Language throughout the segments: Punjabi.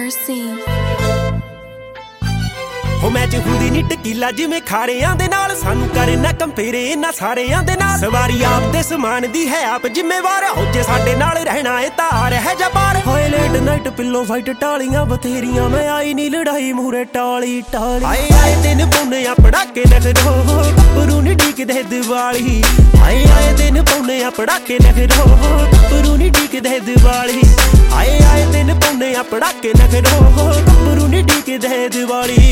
mercy. ਹੋ ਮੈਚ ਹੁੰਦੀ ਨੀ ਟਕੀਲਾ ਜਿਵੇਂ ਖਾਰਿਆਂ ਦੇ ਨਾਲ ਸਾਨੂੰ ਕਰੇ ਨਾ ਕੰਪੇਰੇ ਇਹਨਾਂ ਸਾਰਿਆਂ ਦੇ ਨਾਲ ਸਵਾਰੀ ਆਪ ਦੇ ਸਮਾਨ ਦੀ ਹੈ ਆਪ ਜ਼ਿੰਮੇਵਾਰ ਹੋ ਜੇ ਸਾਡੇ ਨਾਲ ਰਹਿਣਾ ਏ ਤਾਂ ਰਹਿ ਜਾ ਬਾਹਰ ਹੋਏ ਲੇਟ ਨਾਈਟ ਪਿੱਲੋ ਫਾਈਟ ਟਾਲੀਆਂ ਬਥੇਰੀਆਂ ਮੈਂ ਆਈ ਨੀ ਲੜਾਈ ਮੂਰੇ ਟਾਲੀ ਟਾਲੀ ਆਏ ਆਏ ਦਿਨ ਪੌਨੇ ਆ ਪੜਾਕੇ ਨਖਰੋ ਗੱਭਰੂ ਨੀ ਡੀਕਦੇ ਦੀਵਾਲੀ ਆਏ ਆਏ ਦਿਨ ਪੌਨੇ ਆ ਪੜਾਕੇ ਨਖਰੋ ਗੱਭਰੂ ਨੀ ਡੀਕਦੇ ਦੀਵਾਲੀ ਆਏ ਆਏ ਦਿਨ ਪੌਨੇ ਆ ਪੜਾਕੇ ਨਖਰੋ ਗੱਭਰੂ ਨੀ ਡੀਕਦੇ ਦੀਵਾਲੀ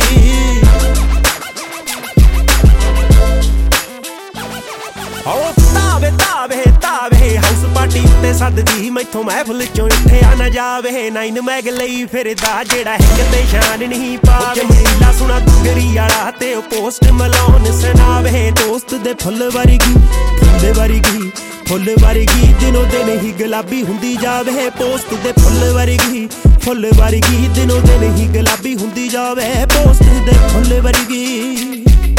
ਓ ਤਾਵੇ ਤਾਵੇ ਤਾਵੇ ਹਾਊਸ ਪਾਰਟੀ ਤੇ ਸੱਦਦੀ ਮੈਥੋਂ ਮਹਿਫਲ ਚੋਂ ਇੱਠਿਆ ਨਾ ਜਾਵੇ ਨਾਈਨ ਮੈਗ ਲਈ ਫਿਰਦਾ ਜਿਹੜਾ ਇੱਕ ਤੇ ਸ਼ਾਨ ਨਹੀਂ ਪਾਵੇ ਹੀਲਾ ਸੁਣਾ ਦੁਗਰੀ ਵਾਲਾ ਤੇ ਉਹ ਪੋਸਟ ਮਲਾਉਣ ਸੁਣਾਵੇ ਦੋਸਤ ਦੇ ਫੁੱਲ ਵਰਗੀ ਫੁੱਲ ਵਰਗੀ ਦਿਨੋਂ ਦਿਨ ਹੀ ਗੁਲਾਬੀ ਹੁੰਦੀ ਜਾਵੇ ਪੋਸਟ ਦੇ ਫੁੱਲ ਵਰਗੀ ਦਿਨੋਂ ਦਿਨ ਹੀ ਗੁਲਾਬੀ ਹੁੰਦੀ ਜਾਵੇ ਪੋਸਟ ਦੇ ਫੁੱਲ ਵਰਗੀ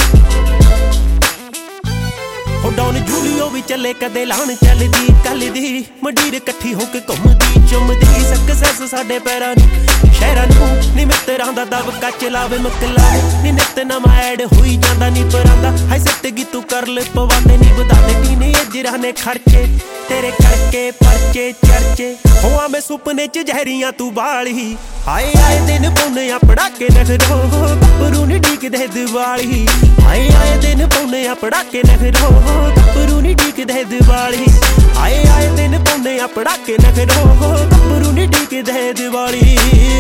ਹੋ ਡਾਊਨ ਜੂਲੀਓ ਵੀ ਚੱਲੇ ਕਦੇ ਲਾਣ ਚੱਲਦੀ ਕੱਲਦੀ ਮੰਡੀਰ ਇਕੱਠੀ ਹੋ ਕੇ ਘੁੰਮਦੀ ਚੁੰਮਦੀ ਸਕਸੈਸ ਸਾਡੇ ਪੈਰਾਂ ਨੂੰ ਸ਼ਹਿਰਾਂ ਨੂੰ ਨੀ ਮਿੱਤਰਾਂ ਦਾ ਦਬਕਾ ਚਲਾਵੇ ਮਕਲਾਵੇ ਨੀ ਨਿੱਤ ਨਵਾਂ ਐਡ ਹੋਈ ਜਾਂਦਾ ਨੀ ਪਰਾਂਦਾ ਹਾਈ ਸਿੱਟਗੀ ਤੂੰ ਕਰ ਲੈ ਪਵਾਤੇ ਨੀ ਵਧਾਦੇ ਨੀ ਅਜਰਾਂ ਨੇ ਖਰਚੇ ਤੇਰੇ ਕਰਕੇ ਪਰਚੇ ਚਰਚੇ ਹੋਆ ਮੈਂ ਸੁਪਨੇ ਚ ਜ਼ਹਿਰੀਆਂ ਤੂੰ ਬਾਲੀ ਆਏ ਆਏ ਦਿਨ ਪੌਨੇ ਆ ਪੜਾਕੇ ਨਖਰੋ ਗੱਭਰੂ ਨੀ ਡੀਕਦੇ ਦੀਵਾਲੀ ਆਏ ਆਏ ਦਿਨ ਪੌਨੇ ਆ ਪੜਾਕੇ ਨਖਰੋ ਗੱਭਰੂ ਨੀ ਡੀਕਦੇ ਦੀਵਾਲੀ ਆਏ ਆਏ ਦਿਨ ਪੌਨੇ ਆ ਪੜਾਕੇ ਨਖਰੋ ਗੱਭਰੂ ਨੀ ਡੀਕਦੇ ਦੀਵਾਲੀ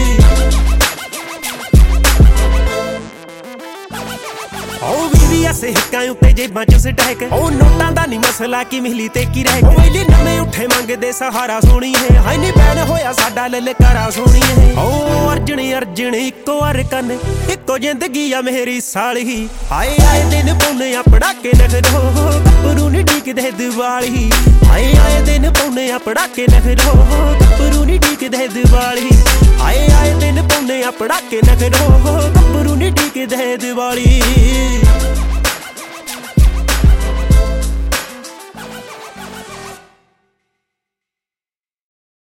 ਓ VVS ਹਿੱਕਾਂ ਉੱਤੇ ਜੇਬਾਂ ਚ ਸਟੈਕ ਓ ਨੋਟਾਂ ਦਾ ਨੀ ਮਸਲਾ ਕੀ ਮਿਲੀ ਤੇ ਕੀ ਰਹਿ ਗਿਆ ਓਏ ਨਵੇਂ ਉੱਠੇ ਮੰਗਦੇ ਸਹਾਰਾ ਸੋਣੀਏ ਹਾਈ ਨੀ ਬੈਨ ਹੋਇਆ ਸਾਡਾ ਲਲਕਾਰਾ ਸੋਣੀਏ ਓ ਅਰਜਣ ਇੱਕੋ ਅਰਕਨ ਇੱਕੋ ਜ਼ਿੰਦਗੀ ਆ ਮੇਰੀ ਸਾਲੀ ਆਏ ਆਏ ਦਿਨ ਪੌਨੇ ਆ ਪੜਾਕੇ ਨਖਰੋ ਗੱਭਰੂ ਨੀ ਡੀਕਦੇ ਦੀਵਾਲੀ ਆਏ ਆਏ ਦਿਨ ਪੌਨੇ ਆ ਪੜਾਕੇ ਨਖਰੋ ਗੱਭਰੂ ਨੀ ਡੀਕਦੇ ਦੀਵਾਲੀ ਆਏ ਆਏ ਦਿਨ ਪੌਨੇ ਆ ਪੜਾਕੇ ਨਖਰੋ ਗੱਭਰੂ ਨੀ ਡੀਕਦੇ ਦੀਵਾਲੀ